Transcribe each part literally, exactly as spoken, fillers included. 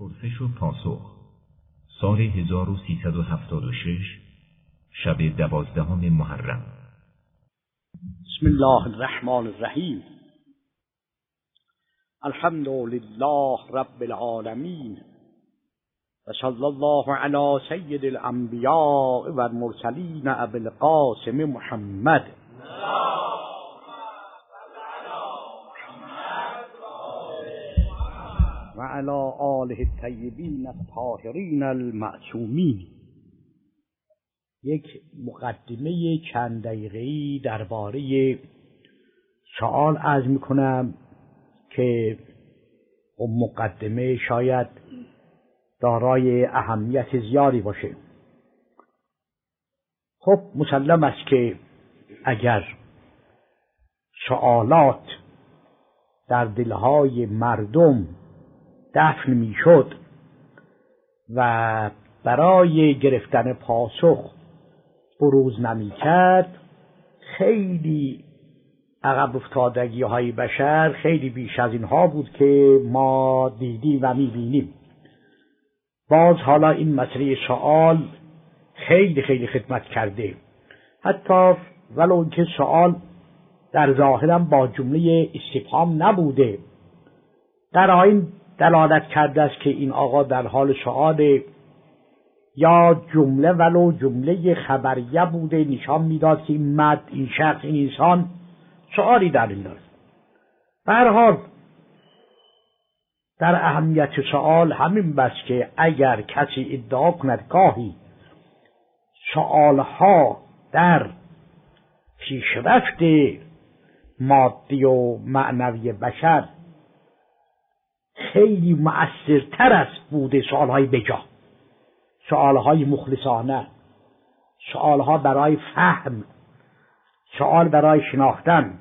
پرسش و پاسخ سال هزار و سیصد و هفتاد و شش شب دوازدهم محرم. بسم الله الرحمن الرحیم. الحمد لله رب العالمین و صلی الله علی سید الانبیاء و المرسلین ابی القاسم محمد و علی آله الطیبین الطاهرین المعصومین. یک مقدمه چند دقیقه‌ای درباره سوال عرض می‌کنم که اون مقدمه شاید دارای اهمیت زیادی باشه. خب مسلم است که اگر سوالات در دلهای مردم دفن میشد و برای گرفتن پاسخ بروز نمیکرد، خیلی عقب افتادگی های بشر خیلی بیش از اینها بود که ما دیدیم و میبینیم. باز حالا این مسئله سوال خیلی خیلی خدمت کرده، حتی ولو که سوال در ظاهرم با جمله استفهام نبوده، در آیین دلالت کرده است که این آقا در حال سوال، یا جمله ولو جمله خبریه بوده نشان میداد که این مرد، این شخص، این انسان سوالی در این دارد. به هر حال در اهمیت سوال همین بس که اگر کسی ادعا کند گاهی سوالها در پیشرفت مادی و معنوی بشر خیلی مؤثرتر است بوده سوالهای بجا، سوالهای مخلصانه، سوالها برای فهم، سوال برای شناختن.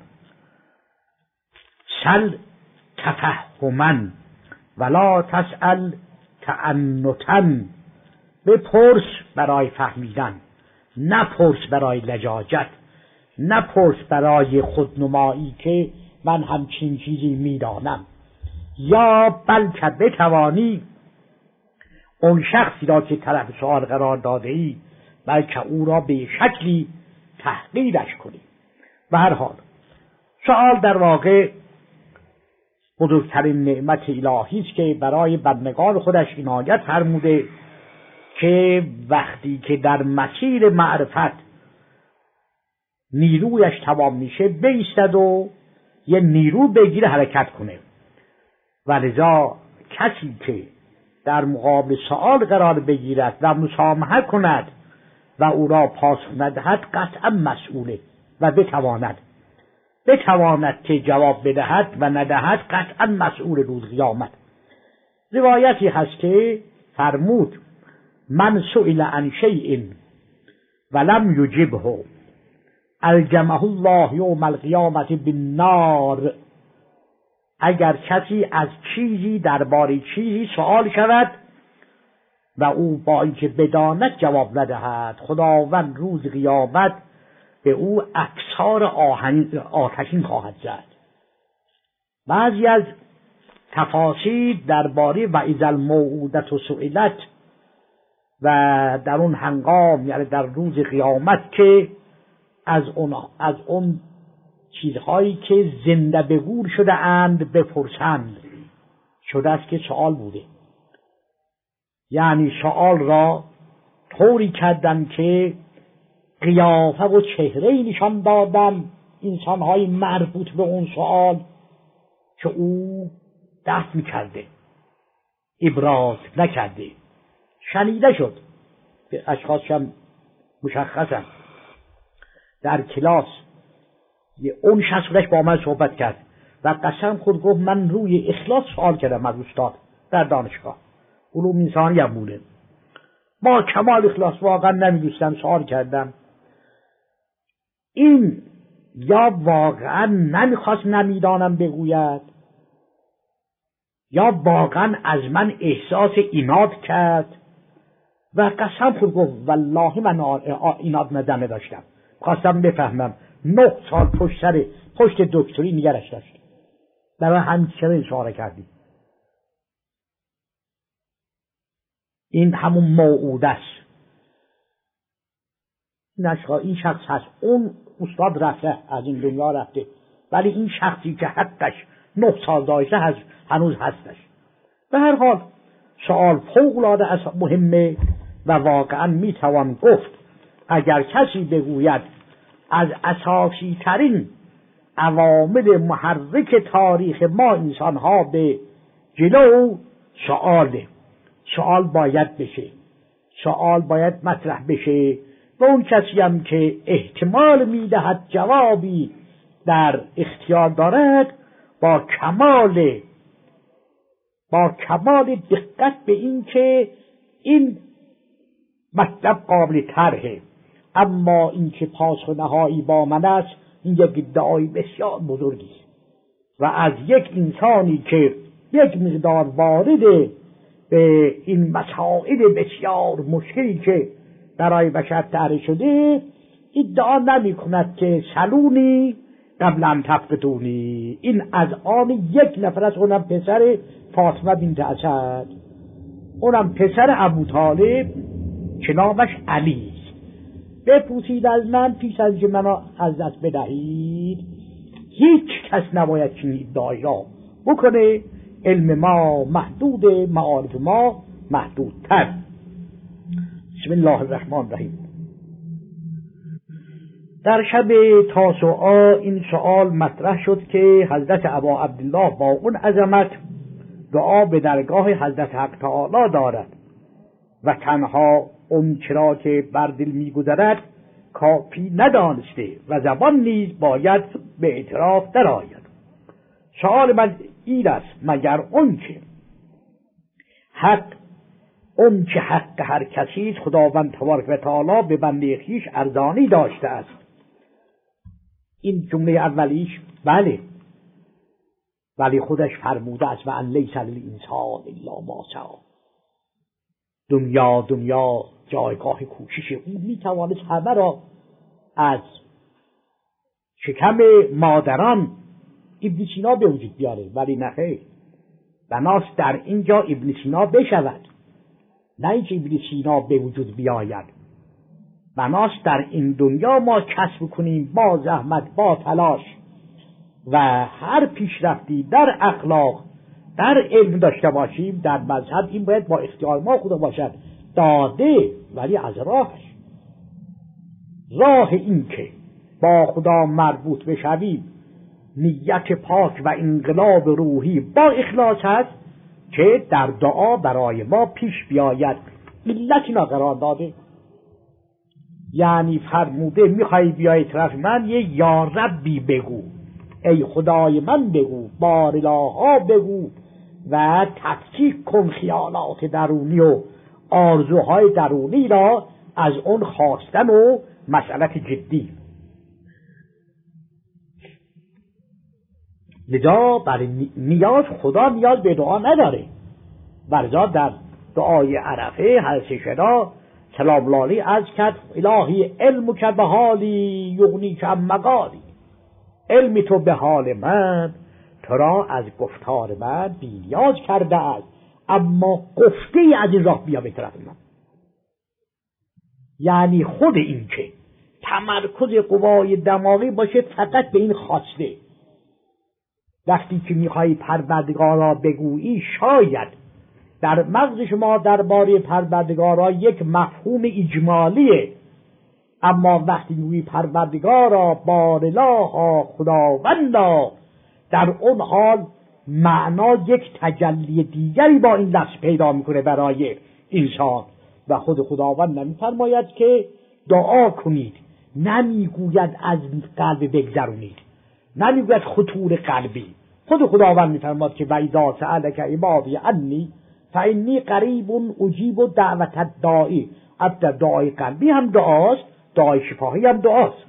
سل تفهما ولا تسأل تعنتا، بپرس برای فهمیدن، نپرس برای لجاجت، نپرس برای خودنمایی که من همچین چیزی میدانم، یا بلکه بتوانی اون شخصی را که طرف سوال قرار داده ای بلکه او را به شکلی تحقیرش کنی. به هر حال سوال در واقع بزرگترین نعمت الهی است که برای بندگان خودش عنایت فرموده که وقتی که در مسیر معرفت نیرویش تمام میشه بایستد و یه نیرو بگیره حرکت کنه. ولذا کسی که در مقابل سوال قرار بگیرد و مسامحه کند و او را پاسخ ندهد قطعا مسئوله و بتواند بتواند که جواب بدهد و ندهد قطعا مسئول روز قیامت. روایتی هست که فرمود من سئل عن شیء ولم یجبه الجمه الله یوم القیامة بالنار. اگر کسی از چیزی درباره چیزی سوال شود و او با اینکه بداند جواب ندهد، خداوند روز قیامت به او اکسار آتشین خواهد زد. بعضی از تفاسیر درباره و اذا الموءودة سئلت و در اون هنگام، یعنی در روز قیامت، که از اون از اون چیزهایی که زنده به گور شده اند بپرسند، شده است که سوال بوده، یعنی سوال را طوری کردن که قیافه و چهره نشان دادن انسانهای مربوط به اون سوال که او دفع کرده، ابراز نکرده. شنیده شد به اشخاصم مشخصا در کلاس یه اون شخص با من صحبت کرد و قسم خود گفت من روی اخلاص سوال کردم از استاد در دانشگاه علوم انسانی هم بوده، با کمال اخلاص واقعا نمیدونستم سوال کردم. این یا واقعا نمیخواست نمیدانم بگوید، یا واقعا از من احساس عناد کرد و قسم خود گفت والله من عناد ندانه داشتم، خواستم بفهمم. نه سال پشت سر پشت دکتری نگرش داشت. برای همین چرا اشاره کردیم. این همون موعود است. این شخص هست، اون استاد رفته، از این دنیا رفته، ولی این شخصی که حقش نه سال داشته هست هنوز هستش. به هر حال سوال فوق‌العاده مهمه و واقعا میتوان گفت اگر کسی بگوید از اساسی ترین عوامل محرک تاریخ ما انسان ها به جلو سؤاله، سؤال باید بشه، سؤال باید مطرح بشه و اون کسی هم که احتمال میدهد جوابی در اختیار دارد با کمال با کمال دقت به این که این مطلب قابل طرحه، اما این که پاسخ نهایی با من است، این یک ادعای بسیار بزرگی و از یک انسانی که یک مقدار وارد به این مسائل بسیار مشکلی که برای بشر طرح شده ادعا نمی کند که سلونی قبلا تفتونی. این از آن یک نفر است، اونم پسر فاطمه بنت اسد، اونم پسر ابو طالب که نامش علی است. بپرسید از من پیش از که منو از دست بدهید، هیچ کس نباید چنین ادعایی را بکنه. علم ما محدود، معارف ما محدودتر. بسم الله الرحمن الرحیم. در شب تاسوعا این سوال مطرح شد که حضرت ابا عبدالله با اون عظمت دعا به درگاه حضرت حق تعالی دارد و تنها اون چرا که بر دل می‌گذرد کافی ندانسته و زبان نیز باید به اعتراف درآید. سوال من این است مگر اون که حق اون که حق هر کسی خداوند تبارک و تعالی به بنده خویش ارزانی داشته است. این جمله اولیش بله، ولی خودش فرموده است و ان لیس للانسان الا ما سعی. دنیا دنیا جایگاه کوشش اون، میتوانست همه را از شکم مادران ابن سینا به وجود بیاره، ولی نه خیر، بناست در اینجا ابن سینا بشود، نه اینکه ابن سینا به وجود بیاید. بناست در این دنیا ما کسب کنیم با زحمت، با تلاش و هر پیشرفتی در اخلاق، در علم داشته باشیم. در مذهب این باید با اختیار ما خدا باشد، داده، ولی از راهش. راه این که با خدا مربوط بشویم نیت پاک و انقلاب روحی با اخلاص هست که در دعا برای ما پیش بیاید. علتی را قرار داده، یعنی فرموده میخوای بیای طرف من یه یا ربی بگو، ای خدای من بگو، بارلاها بگو و تفکیک کن خیالات درونی و آرزوهای درونی را از اون خواستن و مسئلت جدی. لذا برای نیاز خدا نیاز به دعا نداره. برزا در دعای عرفه حضرت شدا سلام الله علیه عرض کرد الهی علم که به حالی یغنی که مقالی. علم تو به حال من تو را از گفتار من بی‌نیاز کرده است، اما گفته ای از این راه بیا به طرف من. یعنی خود این که تمرکز قوای دماغی باشه فقط به این خواسته. وقتی که میخوایی پروردگارا بگویی، شاید در مغز شما درباره پروردگارا یک مفهوم اجمالیه، اما وقتی میگویی پروردگارا، بارلاها، خداوندا، در اون حال معنا یک تجلی دیگری با این لفظ پیدا میکنه برای انسان. و خود خداوند نمیفرماید که دعا کنید، نمیگوید از قلب بگذرونید، نمیگوید خطور قلبی. خود خداوند میفرماید که وَإِذَا سَأَلَكَ عِبَادِي عَنِّي فَإِنِّي قَرِيبٌ أُجِيبُ دَعْوَةَ الدَّاعِ. البته دعای قلبی هم دعاست، دعای شفاهی هم دعاست.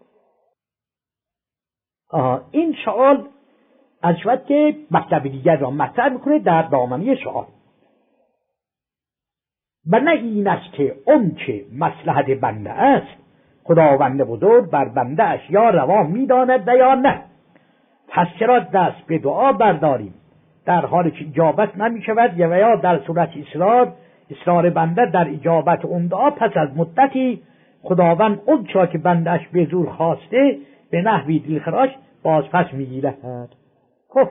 این سوال از شود که مطلب دیگر را مطرح میکنه در دامنه سوال. و نه این است که اون که مصلحت بنده است خداوند بزرگ بر بنده اش یا روا میداند و یا نه. پس چرا دست به دعا برداریم در حالی که اجابت نمی شود، یا یا در صورت اصرار اصرار بنده در اجابت اون دعا پس از مدتی خداوند اون چرا که بندهش به زور خواسته به نحوی دلخراش باز پس میگیرد. خب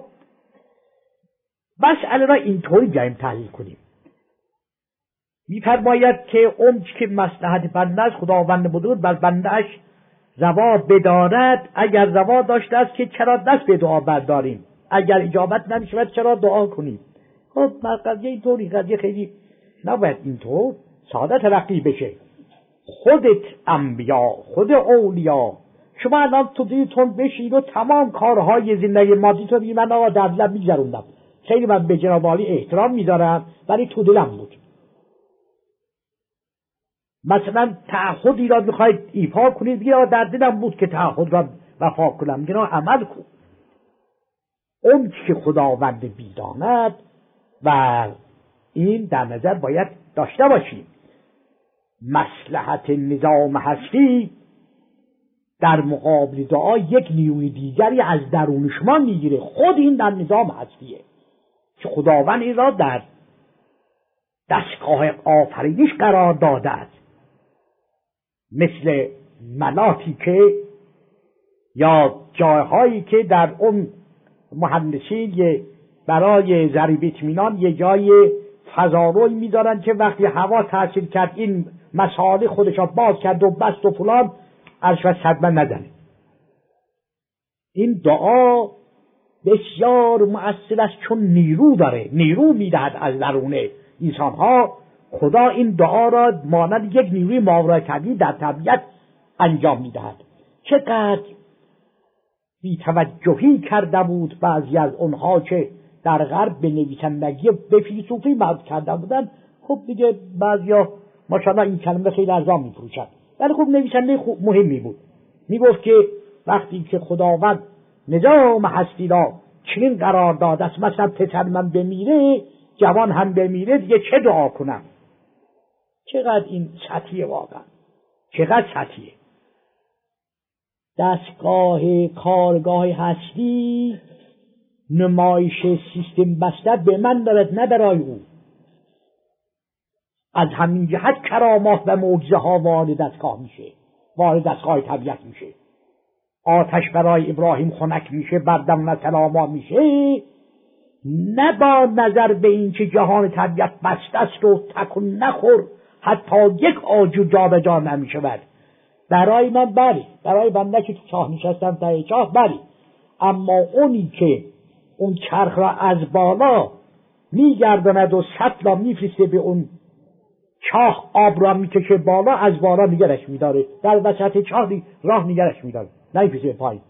مسئله را اینطوری جایم تحلیل کنیم. می‌فرماید که اون که مصلحت بنده است خداوند بزرگ بر بندهش روا بدارد. اگر روا داشته است که چرا دست به دعا برداریم، اگر اجابت نمی‌شود چرا دعا کنیم. خب قضیه اینطوری، قضیه خیلی نباید اینطور ساده تلقی بشه. خودت انبیا، خود اولیا، شما الان تو دیتون بشید و تمام کارهای زندگی مادی تو بگید من آقا در دلم می‌گذروندم، خیلی من به جناب عالی احترام می‌ذارم ولی تو دلم بود. مثلا تعهدی را میخواید ایفا کنید، بگید آقا در دلم بود که تعهد را وفا کنم، میگن عمل کن. اون که خداوند بیداند و این در نظر باید داشته باشیم. مصلحت نظام هستی در مقابل دعا یک نیروی دیگری از درون شما میگیره. خود این در نظام هستیه که خداوند این را در دستگاه آفرینش قرار داده است، مثل مناطی که یا جایهایی که در اون مهندسین برای ضریب اطمینان یه جای فضاروی میذارن که وقتی هوا تاثیر کرد این مسائل خودش را باز کرد و بست و فلان ارش و صدمه نزنه. این دعا بسیار مؤثر است چون نیرو داره، نیرو میدهد از درون انسان ها. خدا این دعا را مانند یک نیروی ماورای طبیعی در طبیعت انجام میدهد. چقدر بی‌توجهی کرده بود بعضی از اونها که در غرب به نویسندگی به فیلسوفی معروف کرده بودن. خب دیگه بعضیا ماشاءالله این کلمه خیلی ارزان میفروشن، ولی خب نویسنده خوب مهمی بود. میگفت که وقتی که خداوند نظام هستی را چنین قرار داده است، مثلا پسر من بمیره، جوان هم بمیره، دیگه چه دعا کنم؟ چقدر این سطحیه، واقعا چقدر سطحیه. دستگاه کارگاه هستی نمایش سیستم بسته به من دارد، نه برای او. از همین جهت کرامات و معجزه ها وارد دستگاه میشه، وارد دستگاه طبیعت میشه. آتش برای ابراهیم خنک میشه، بردم و سلاما میشه، نه با نظر به این که جهان طبیعت بسته است و تکن نخور حتی یک آجو جا به جا نمیشود. برای من بری، برای بنده که تو چاه نشستم تا چاه بری، اما اونی که اون چرخ را از بالا میگرداند و سطلا میفرسته به اون چاه، آب را میکشه بالا، از بالا نگرش میداره، در وسط چاه راه نگرش میداره، نمیفرسته پایین.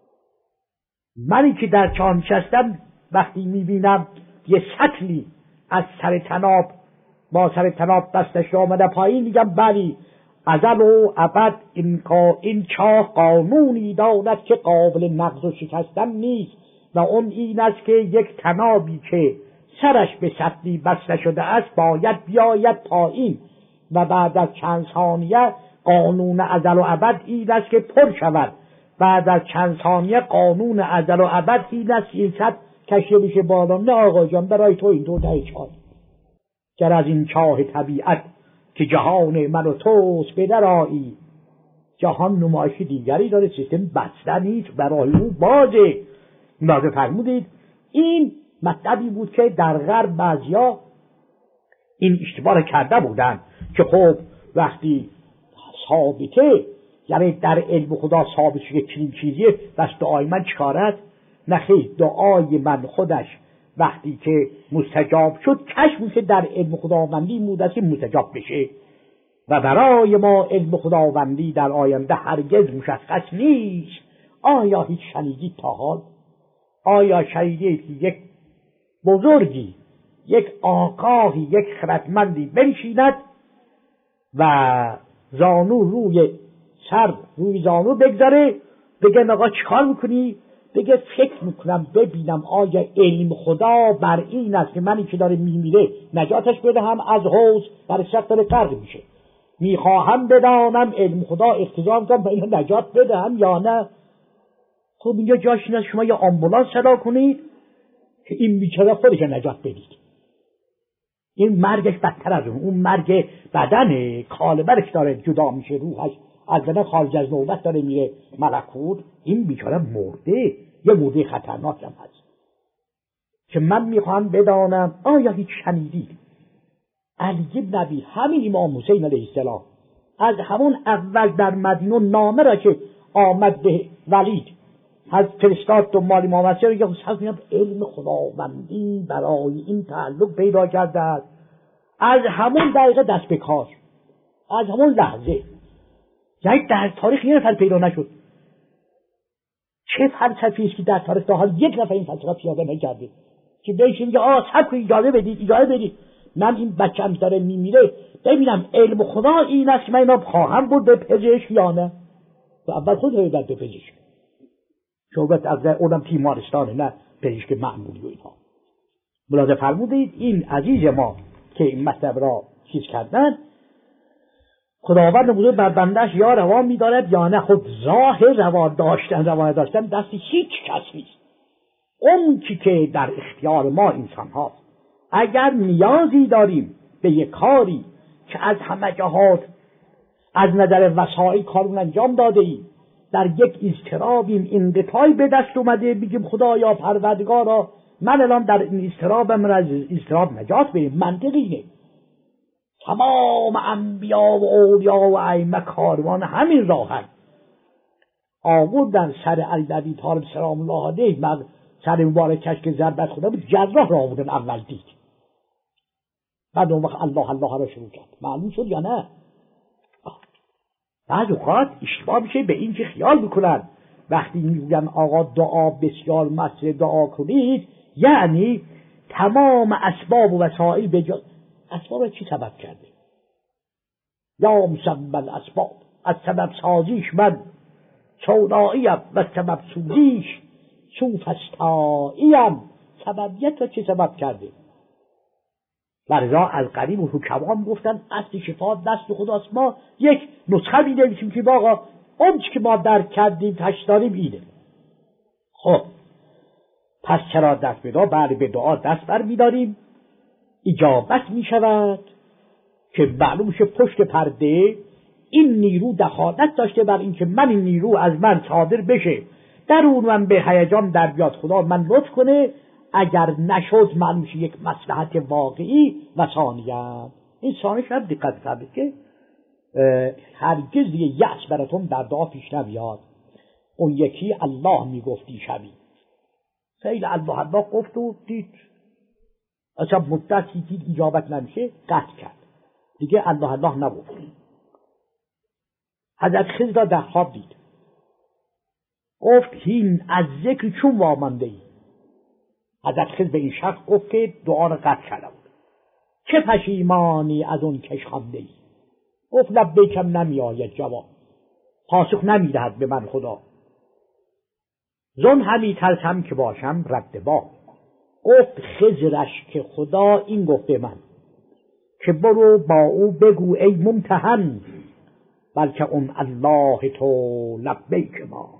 منی که در چاه نشستم وقتی میبینم یه سطلی از سر تناب با سر تناب دستش آمده پایین، میگم بلی، ازل و ابد این, این چاه قانونی دارد که قابل نقض و شکستن نیست، و اون این است که یک تنابی که سرش به سطلی بسته شده است باید بیاید پایین و بعد از چند ثانیه قانون ازل و ابد این است که پر شود. بعد از چند ثانیه قانون ازل و ابد این است که این سطل کشیده بشه بالا. نه آقا جان، برای تو این دو ته چاه، گر از این چاه طبیعت که جهان من و توست به درایی. جهان نمایش دیگری داره، سیستم بسته نیست، برای او بازه. لازم فرمودید این مطلبی بود که در غرب بعضیا این اشتباه کرده بودن که خب وقتی ثابته، یعنی در علم خدا ثابت شده چنین چیزیه، بس دعای من چکارت؟ نخیر، دعای من خودش وقتی که مستجاب شد کشف میشه در علم خداوندی موده که مستجاب بشه، و برای ما علم خداوندی در آینده هرگز مشخص نیست. آیا هیچ شنیدید تا حال؟ آیا شنیدید که یک بزرگی، یک آگاهی، یک خردمندی بنشیند و زانو روی سر روی زانو بگذاره بگه آقا چیکار میکنی؟ بگه فکر میکنم ببینم آیا علم خدا بر این است که منی که داره میمیره نجاتش بدهم از حوض در شخص داره فرق میشه، میخواهم بدانم علم خدا اقتضا میکنم به این نجات بدهم یا نه. خب اینجا جاش این است شما یه آمبولانس صدا کنید که این بیچاره خودش نجات بدید. این مرگش بدتر از اون اون مرگ بدنه، کالبرش داره جدا میشه، روحش از بدن خارج از نوبت داره میره ملکوت. این بیچاره مرده، یه مرده خطرناک هم هست که من میخوام بدانم آیا هیچ شنیدید علی بن ابی همین امام حسین علیه السلام از همون اول در مدینه نامه را که آمد به ولید از فرستاد دنبال امام حسین رو که حسین علم خداوندی برای این تعلق پیدا کرده است، از همون دقیقه دست به کار، از همون لحظه. یعنی در تاریخ یه نفر پیدا نشد. چه فلسفی است که در تاریخ تا حال یک نفر این فلسفه پیاده نکرده که بهش میگه آه صبر کنید، اجازه بدید اجازه بدید من این بچه‌م داره میمیره ببینم علم خدا این است که من اینا خواهم بود به پزشک یا نه. و اول خود هیبت به پزشک شعبت از اونم تیمارستانه، نه پزشک معمولی و اینها. ملاحظه فرمودید این عزیز ما که این مطلب را چیز کردن، خداوند بزرگ بر بندش یا روا می‌دارد یا نه. خود راه روا داشتن روا داشتن دست هیچ کس نیست. اون چی که در اختیار ما انسان هاست. اگر نیازی داریم به یک کاری که از همه جهات از نظر وسایل کارون انجام داده ایم، در یک اضطرابیم، انقطاعی به دست اومده، بگیم خدایا پروردگارا من الان در این اضطرابم را از اضطراب نجات بدیم. منطقی اینه. تمام انبیا و اولیا و ائمه کاروان همین راهن. آوردن سر علی بن ابی طالب سلام الله علیه، بعد سر مبارکش که ضربت خدا بود جراح را آوردن اول دید، بعد اون وقت الله الله را شروع کرد. معلوم شد یا نه؟ بعض اوقات اشتباه میشه به این که خیال میکنن وقتی میگن آقا دعا بسیار مسئله دعا کنید یعنی تمام اسباب و وسایل به جا. اسباب را چی سبب کرده؟ یا مسبب الاسباب، از سبب سازیش من سوداییم و سبب سوزیش سوفستاییم. سببیت را چه سبب کرده؟ برای از قریب و حکمان گفتن اصل شفا دست خداست. ما یک نسخه می‌نویسیم که آقا اون چی که ما درک کردیم تش داریم اینه. خب پس چرا دست به دعا؟ بعد به دعا دست بر می‌داریم، اجابت می‌شود که معلوم شه پشت پرده این نیرو دخالت داشته بر این که من این نیرو از من صادر بشه، در اون من به هیجان در بیاد، خدا من لطف کنه. اگر نشد معلوم شه یک مصلحت واقعی و ثانیت. این ثانیه شاید دقت کنید که هرگز دیگه یأس براتون در دعا پیش نمیاد. اون یکی الله میگفتی شبی خیلی الله الله گفت و دید اصلا مدتی دید اجابت نمیشه، قطع کرد دیگه الله الله نگفت. حضرت خضر را در خواب دید، گفت هین از ذکر چون وامانده ای. حضرت خضر به این شخص گفت که دعا را قطع کرده بود. چه پشیمانی از اون کش خوانده ای؟ گفت لبیکم نمی آید جواب، پاسخ نمی دهد به من خدا. زن همی ترسم که باشم رد با. گفت خضرش که خدا این گفت به من که برو با او بگو ای ممتحن، بلکه اون الله تو لبیک ما.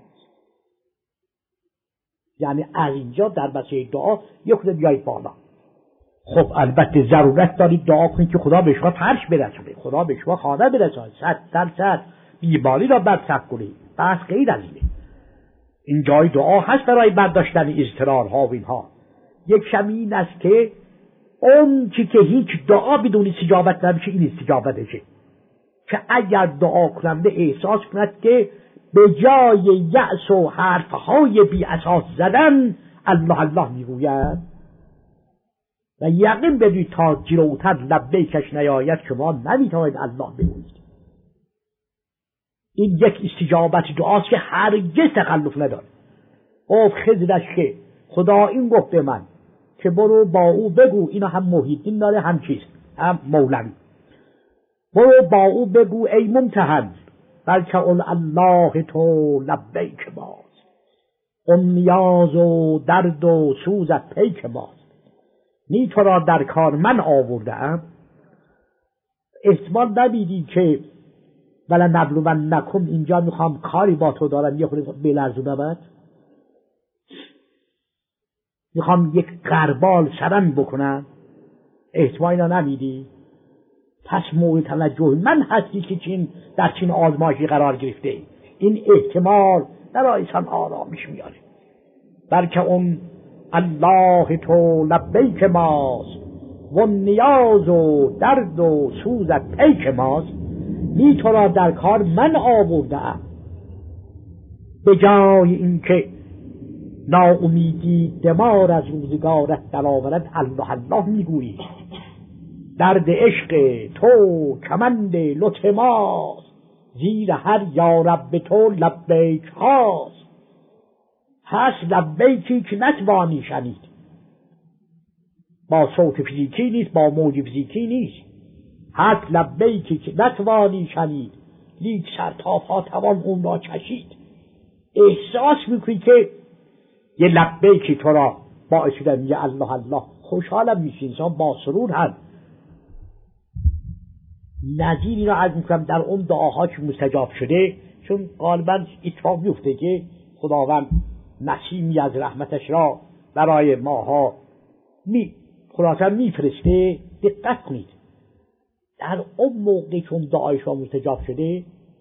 یعنی از اینجا در مسئله دعا یک خود بیایید بالا. خب البته ضرورت دارید دعا کنید که خدا به شما فرش برسونه، خدا به شما خانه برسونه، صد درصد بیماری را برطرف کنید. بس غیر از اینه. این جای دعا هست برای برداشتن اضطرارها و اینها. یک شمین است که اون چی که هیچ دعا بدون استجابت نمیشه این استجابتشه، که اگر دعا کننده احساس کند که به جای یأس و حرفهای بی اساس زدن الله الله میگوید و یقین بدید تا جلوتر لبیکش نیاید شما نمیتواند الله بگویید. این یک استجابت دعاست که هرگز تخلف نداره. گفت خضرش که خدا این گفت به من که برو با او بگو، اینا هم محیدین داره هم چیز هم مولوی، برو با او بگو ای ممتحن بلکه اون الله تو لبیک ماست، اون نیاز و درد و سوزت پیک ماست. نی تو را در کار من آوردم، احتمال نمیدی که ولی نبلون نکن اینجا میخوام کاری با تو دارم یه خود بلرزونمت، میخوام یک غربال سرن بکنم. احتمال اینا نمیدی؟ پس مورد توجه من هستی که چین در چین آزمایشی قرار گرفته. این احتمال در آیسان آرامش میاره. بلکه اون الله تو لبیک ماست و نیاز و درد و سوزت پیک ماست. می تو را در کار من آوردم، به جای اینکه ناامیدی دمار از روزگارت در آورد الله الله میگویی. درد عشق تو کمند لطف ماست، زیر هر یا رب تو لبیک هاست. پس لبیکی که نتوانی شنید، با صوت فیزیکی نیست، با موج فیزیکی نیست. هست لبیکی که نتوانی شنید، لیک سرتاپا توان اون را چشید. احساس میکنی که یه لبیکی تو را باعث شده میگه الله الله، خوشحالم میشی، انسان با سرور هم. نظیری را عرض میکنم در اون دعاها که مستجاب شده، چون غالبا اتفاق میفته که خداوند نسیمی از رحمتش را برای ماها می خلاصا میفرسته. دقت کنید در اون موقع چون دعایش را مستجاب شده،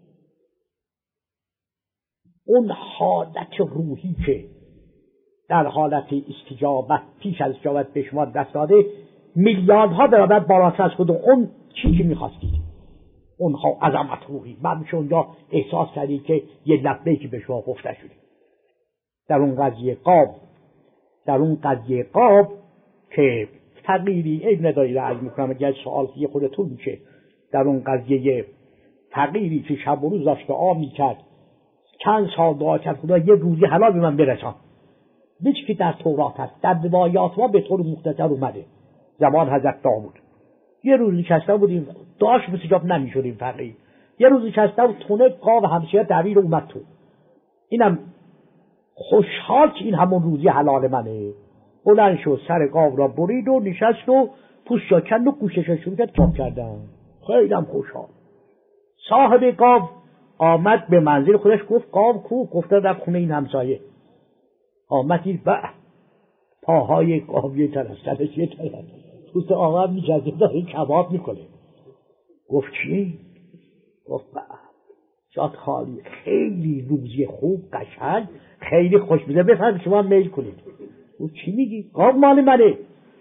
اون حالت روحی که در حالت استجابت پیش از استجابت به شما دست داده، میلیاردها برابر بالاتر از خود اون چی که میخواستید، اونها عظمت روحی. بعد میشه اونجا احساس کردید که یه لبیکی به شما گفته شده. در اون قضیه قاب در اون قضیه قاب که تغییری عیب نداری را عرض میکنم، اگر سوال یه خودتون میشه. در اون قضیه تغییری که شب و روز داشت دعا میکرد، چند سال دعا کرد خدا یه روزی حلال به من برسان، بیچ که در تورات هست، در روایات ما به طور مختصر اومده. زمان حضرت داوود یه روزی نشسته بودیم، دعاش مستجاب نمیشدیم فقیه. یه روزی نشسته بود تونه قاب همسایه دویر اومد تو، اینم خوشحال که این همون روزی حلال منه. بلند شد سر قاب را برید و نشست و پوست را کند و گوشش شروع کرد چاپ کردن. خیلی هم خوشحال. صاحب قاب آمد به منزل خودش، گفت قاب کو؟ گفته در خونه این همسایه. آمد دید به پاهای قاب یه طرف سرش یه طرف، پوست آمد میجزه داره کباب میکنه. گفت چی؟ گفت به جات خالی، خیلی روزی خوب قشنگ، خیلی خوش میده، بفرد شما میل کنید. او چی میگی؟ قاب مال منه.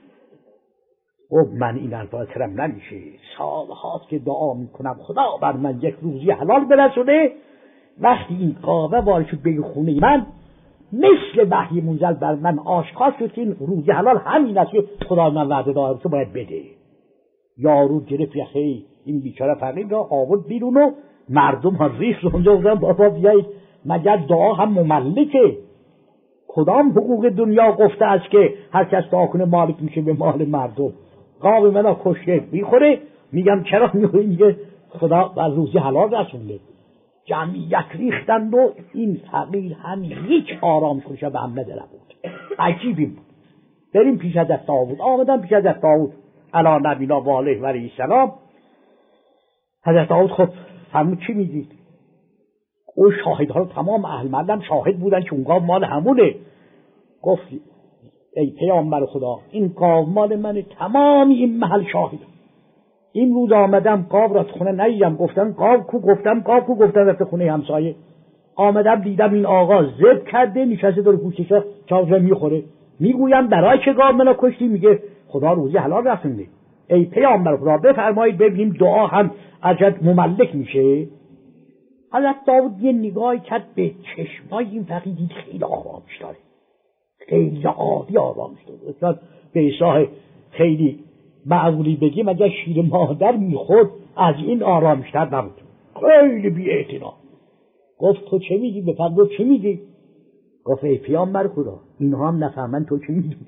او من این الفاظ سرم نمیشه، سال هاست که دعا میکنم خدا بر من یک روزی حلال برسونه. وقتی این قابه وارد شد به خونه من، مثل وحی منزل بر من آشکار شد که این روزی حلال همین است که خدا من وعده داره که باید بده. یارو گرفت یخی این بیچاره فقیر را آورد بیرون و مردم ها ریخت اونجا بودن بابا بیایید، مگر دعا هم مملکه؟ کدام حقوق دنیا گفته است که هر کس دعا کنه مالک میشه به مال مردم؟ قاب منو کشته میخوره، میگم چرا میخوری؟ میگه خدا بر روزی حلال رسونده. جمعیت ریختند و این فقیر هم هیچ آرام کنشه به هم نداره بود. عجیبی بود. بریم پیش حضرت داوود. آمدن پیش حضرت داوود علی نبینا و علیه و علیه السلام. حضرت داوود خب فرمود چی میگید؟ او شاهدها رو تمام اهل محلم شاهد بودن که اون قاب مال همونه. گفت ای پیامبر خدا، این قاب مال منه، تمام این محل شاهد. این روز آمدم قاب را تو خونه ندیدم، گفتم قاب کو؟ گفتم قاب کو؟ گفتم رفته خونه همسایه. آمدم دیدم این آقا ذبح کرده نشسته داره گوشتش چاوش میخوره. میگویم برای چه قاب منو کشتی؟ میگه خدا روزی حلال رسونده. ای پیامبر خدا بفرمایید ببینیم دعا هم ازت مملک میشه. حضرت داوود یه نگاهی کرد به چشمای این فقیر، دید خیلی آرامش داره، خیلی عادی آرامش داره. به اصلاح خیلی معقولی بگیم اگر شیر مادر میخورد از این آرامشتر نبود. خیلی بی اعتنا. گفت تو چه میگی؟ بفرمود چه میگی؟ گفت ای پیامبر خدا، اینها هم نفهمن تو چه میگی.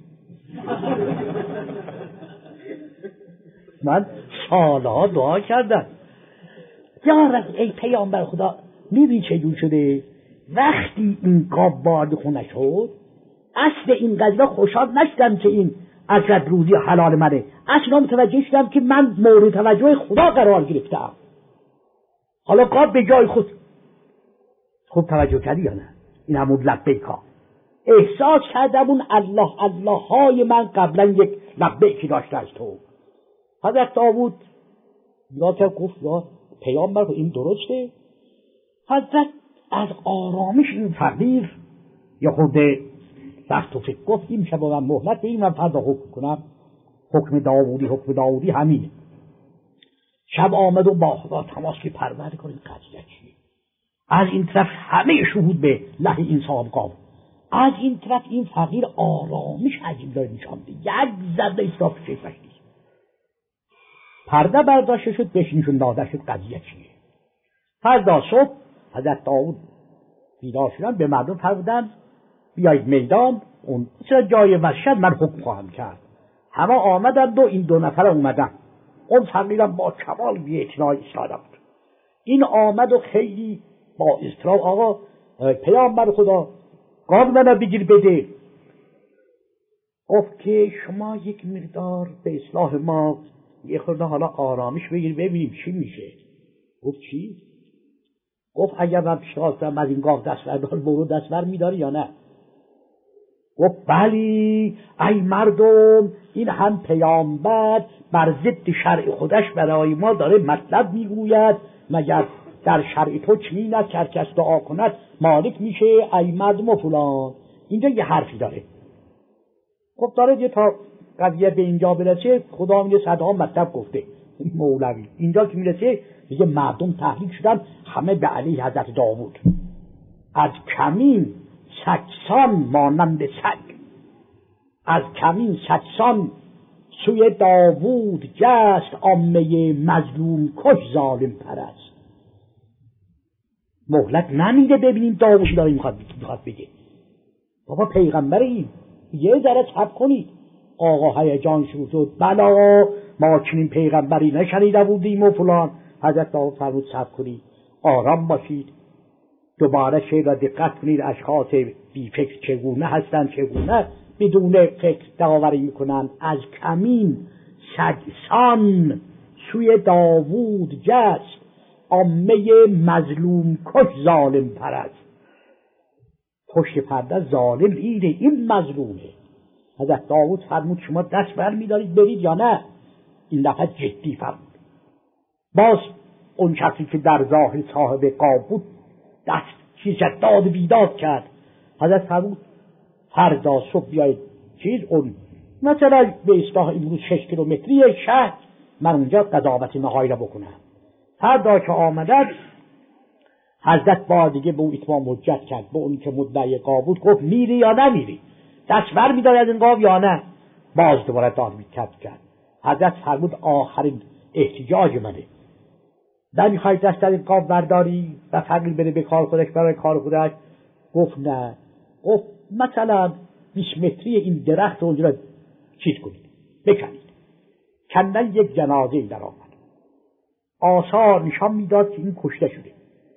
من سالها دعا کردم یا رب ای پیامبر خدا، میبینی چه جور شده؟ وقتی این قاب وارد خونه شد، اصل این قضیه خوشحال نشدم که این اجرت روزی حلال منه، اصلا متوجه شدم که من مورد توجه خدا قرار گرفتم. حالا قاب به جای خود خوب توجه کردی یا نه؟ این همون لبیکا احساس کردم اون الله الله های من قبلا یک لبیکی داشته از تو. حضرت داوود یا که گفت یا پیامبر این درسته. حضرت از آرامش این فقیر یا خود وقت و فکر گفت این شب من مهلت به این من فردا حکم کنم. حکم داوودی حکم داوودی همینه. شب آمد و با خدا تماس که پرورده کنید قضیه چیه. از این طرف همه شهود به له این صاحب قام، از این طرف این فقیر آرامش عجیب داره نشان میده. یک ذره اصراف چشمش نیست. پرده برداشته شد بشینشون داده شد قضیه چیه. فردا صبح حضرت داوود بیدار شدن به مردم فرمودن بیایید میدان، اون چرا جای وحشت من حکم خواهم کرد. همه آمدند و این دو نفر اومدن. اون فقیرم با کمال بی‌اعتنایی ایستاده بود. این آمد و خیلی با اضطراب آقا پیامبر خدا گاو منو بگیر بده. گفت که شما یک مقدار به اصلاح ما یه خورده حالا آرامش بگیر ببینیم چی میشه. گفت چی؟ گفت اگر من پیشنهادم از این گاو دست بردار برو دست بر میداری یا نه؟ گفت بلی ای مردم، این هم پیامبر بر ضد شرع خودش برای ما داره مطلب میگوید. مگر در شرع تو چنین است که هر کس دعا کند مالک میشه ای مردم و فلان. اینجا یه حرفی داره. خب داره یه تا قضیه به اینجا برسه خدا میگه صدها مطلب گفته مولوی. اینجا که میرسه میگه مردم تحریک شدن همه به علیه حضرت داوود. از کمین سکسان مانند سگ، از کمین سکسان سوی داوود جست، عامه مظلوم کش ظالم پرست. مهلت نمیده ببینیم داوود داره میخواد میخواد بگه. بابا پیغمبر این یه ذره صبر کنید. آقا هیجان شروع شد. بلا ما چنین پیغمبری نشنیده بودیم و فلان. حضرت داوود فرمود صبر کنید، آرام باشید. دوباره شعر را دقت کنید. اشخاص بی فکر چگونه هستند، چگونه بدون فکر داوری میکنند. از کمین سگسان سوی داوود جست، عامه مظلوم کش ظالم پرست. پشت پرده ظالم اینه، این مظلومه. حضرت داوود فرمود شما دست بر میدارید برید یا نه؟ این دفعه جدی فرمود. باز اون شخصی که در ظاهر صاحب قاب بود دست چیز داد بیداد کرد. حضرت فرمود فردا صبح بیاید چیز اون مثلا به اصطلاح امروز شش کیلومتری شهر من اونجا قضاوت نهایی را بکنم. فردا که آمدد حضرت با دیگه به اون اتمام حجت کرد. به اون که مدعی قاب بود گفت میری یا نمیری، دست بر میداری از این قاب یا نه؟ باز دوباره داد بیداد کرد. حضرت فرمود آخرین احتجاج منه، نمیخوای دست از این قاب برداری و فقیر بره به کار خودش برای کار خودش؟ گفت نه. گفت مثلا بیست متری این درخت رو اونجا چیز کنید، بکنید. کندن یک جنازه در آمد. آثار نشان میداد که این کشته شده.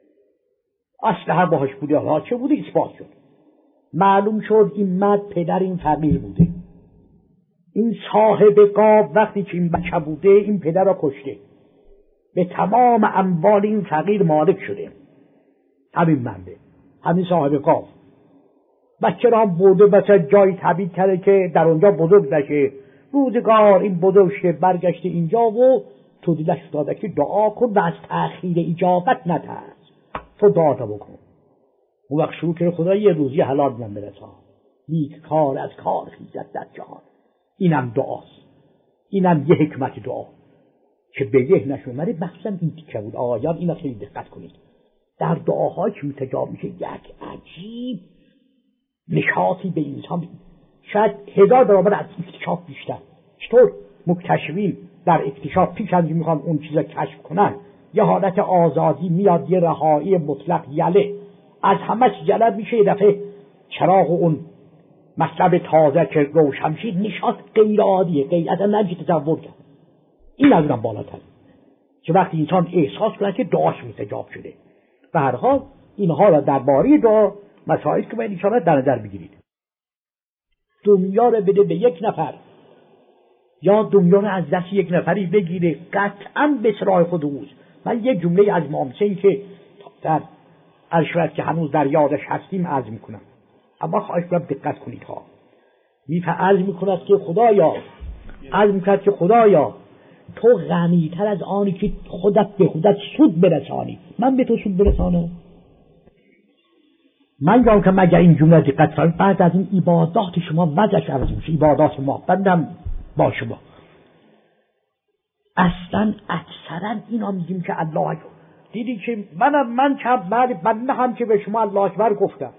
اسلحه باهاش بوده، ها چه بوده اثبات شد. معلوم شد این مرد پدر این فقیر بوده. این صاحب قاب وقتی که این بچه بوده این پدر را کشته، به تمام اموال این فقیر مالک شده. همین مرده، همین صاحب قاب. بچه را برده بچه جای تبیید کرده که در اونجا بزرگ نشه. روزگار این بزرگ شده برگشته اینجا و تو دلش داده که دعا کن و از تأخیر اجابت نترس، تو دعا بکن. اون وقت شروع که خدا یه روزی حلال من برسان. نیک کار از کار خیزد در جهان. اینم دعاست، اینم یه حکمت دعا که به یه نشومده بخشم این تیکه بود. آقایان اینا خیلی دقت کنید. در دعاهای که متجاب میشه یک عجیب نشاطی به انسان، شاید هزار برابر از اکتشاف بیشتر. چطور مکتشفین در اکتشاف پیش از میخوان اون چیزا کشف کنن یه حالت آزادی میاد، یه رهایی مطلق، یله از همش جلب میشه. یه دفعه چراغ اون مطلب تازه که روشن شد نشاط غیر عادیه، غیر اصلا نمیشه تصور کرد. این از اونم بالاتر که وقتی انسان احساس کنه که دعاش مستجاب شده. به هر حال اینها را درباره دعا مسائلی که باید انشاءالله در نظر بگیرید. دنیا را بده به یک نفر یا دنیا را از دست یک نفری بگیره، قطعا به سراح خود اوست. من یک جمله از امام حسین که در ارشد که هنوز در یادش هستیم عرض میکنم، اما خواهش کنم دقت کنید ها. میفه عرض میکند که خدایا عرض میکند که خدایا تو غنی‌تر از آنی که خودت به خودت سود برسانی. من به تو سود برسانم؟ من گفتم که مگر این جمله دقت فرمایید، بعد از این عبادات شما وضعش عوض میشه، عبادات ما بندم با شما اصلا اکثرا اینا میگیم که الله اکبر. دیدی که منم من چند بعد بنده هم که به شما الله اکبر گفتم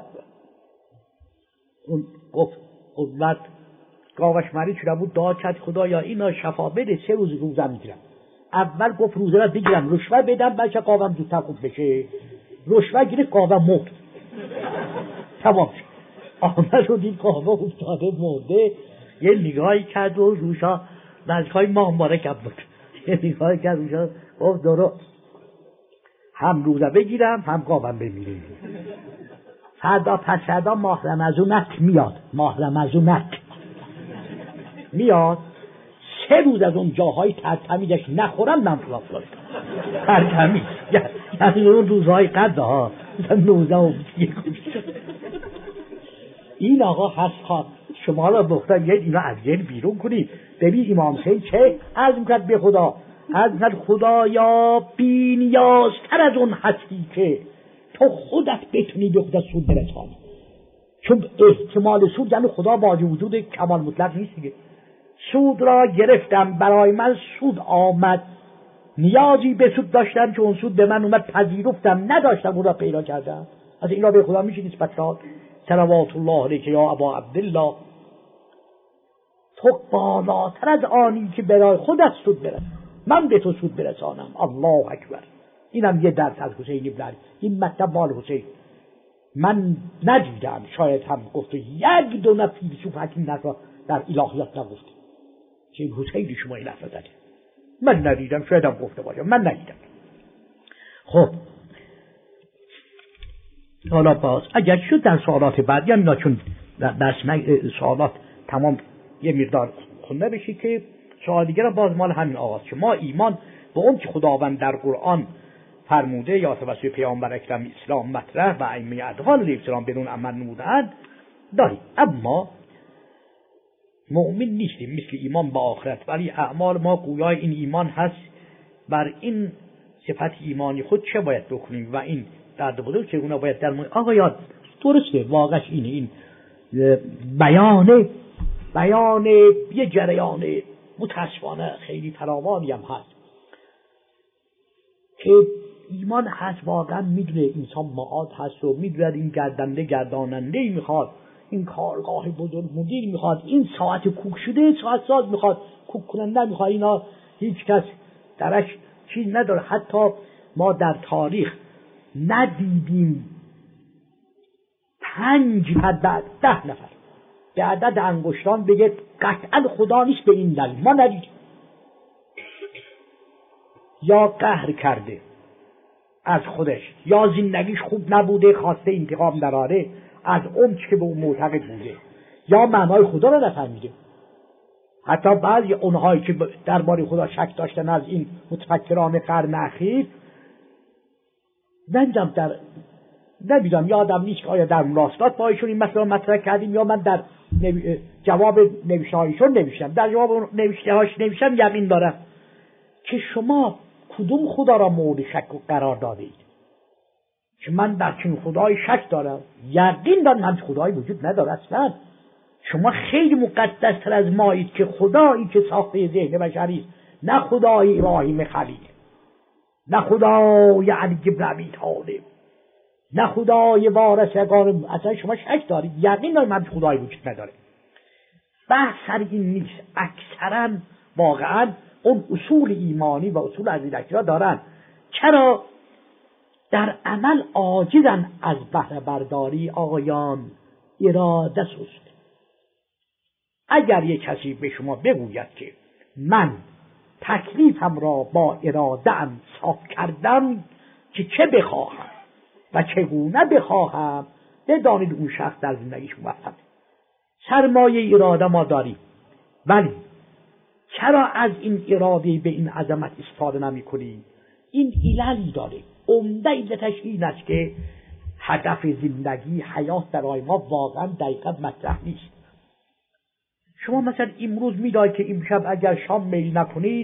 اون گفت قدرت گاوش مریض شده بود، دعا کرد خدایا اینا شفا بده، سه روز روزه میگیرم. اول گفت روزه رو بگیرم رشوه بدم بچه قاوم زودتر خوب بشه، رشوه گرفت قاوم مرد. تمام شد. آمد رو دید قاوم افتاده مرده، یه نگاهی کرد و روشا نزدیکای ماه مبارک بود، یه نگاهی کرد روشا گفت دارو هم روزه بگیرم هم قاوم بمیره. فردا پس فردا ماه رمضونک میاد، ماه رمضونک میاد، سه روز از اون جاهای ترتمیزش نخورم من فلا فلا ترتمیز، یعنی اون روزهای قدر ها نوزه و یک این آقا هست خواه شما را بختن یه اینا از ذهن بیرون کنید. ببین امام حسین چه عرض میکرد به خدا، عرض میکرد خدایا بی نیازتر از اون هستی که تو خودت بتونی به خودت سود برسانی، چون احتمال سود یعنی خدا با وجود کمال مطلق نیست دیگه. سود را گرفتم برای من سود آمد، نیازی به سود داشتم که اون سود به من اومد پذیرفتم، نداشتم اون را پیدا کردم. از این را به خدا میشه نسبت داد. صلوات الله علیک یا ابا عبدالله، تو بالاتر از آنی که برای خودت سود برسان، من به تو سود برسانم. الله اکبر. اینم یه درس از حسین ابن علی. این مطلب مال حسین من ندیدم، شاید هم گفته یک دو نه فیلسوف حکیم نفر در الهیات نگفته که این حسین شما این لفظ زده، من ندیدم، شاید هم گفته باشه، من ندیدم. خب حالا باز اگر شد در سوالات بعد، یعنی چون در سوالات تمام یه مقدار خونده بشی که سوال دیگر باز مال همین آغاز که ما ایمان به اون که خداوند در قرآن فرموده یا توسط پیامبر اکرم اسلام مطرح و ائمه ادغال اسلام بدون عمل نمودند داریم، اما مؤمن نیستیم مثل ایمان با آخرت، ولی اعمال ما گویای این ایمان هست. بر این صفت ایمانی خود چه باید بکنیم و این درد بزرگ چگونه باید در مورد آقا یاد درسته واقعش اینه. این بیان بیان یه جریان متاسفانه خیلی فراوانی هم هست که ایمان هست، واقعا میدونه انسان معاد هست و میدونه این گردنده گرداننده میخواد، این کارگاه بزرگ مدیر میخواد، این ساعت کوک شده ساعت ساز میخواد، کوک کننده میخواد. اینا هیچ کس درش چیز نداره. حتی ما در تاریخ ندیدیم پنج بعد ده نفر به عدد انگشتان بگه قطعا خدا نیست به این دلیل، ما ندیدیم. یا قهر کرده از خودش، یا زندگیش خوب نبوده خواسته انتقام دراره از اون که به اون معتقد بوده، یا معنای خدا رو نفهمیده. حتی بعضی اونهایی که درباره خدا شک داشتن از این متفکران قرن اخیر، نمیدونم در نمیدونم یادم نیست که آیا در مراسلات با ایشون این مسئله مطرح کردیم یا من در نوی... جواب نوشته هایشون نوشتم. در جواب نوشته هاش نوشتم یقین دارم که شما کدوم خدا را مورد شک و قرار دادید، که من در چنین خدای شک دارم، یقین دارم هم خدایی وجود نداره اصلا. شما خیلی مقدستر از مایید که خدایی که ساخته ذهن بشری است، نه خدای ابراهیم خلیل، نه خدای علی بن ابی طالب، نه خدای وارثگان. اصلا شما شک دارید، یقین دارید هم خدایی وجود نداره. بحث سر این نیست. اکثرا واقعا اون اصول ایمانی و اصول عقیدتی را دارن، چرا در عمل عاجزن از بهره برداری. آقایان اراده سوست. اگر یک کسی به شما بگوید که من تکلیفم را با اراده‌ام صاف کردم که چه بخواهم و چگونه بخواهم، بدانید اون شخص در زندگیش موفقه. سرمایه اراده ما داریم، ولی چرا از این اراده به این عظمت استفاده نمی کنیم؟ این عللی داره. عمده علتش این است که هدف زندگی حیات برای ما واقعا دقیقا مطرح نیست. شما مثلا امروز میدانید که امشب اگر شام میل نکنید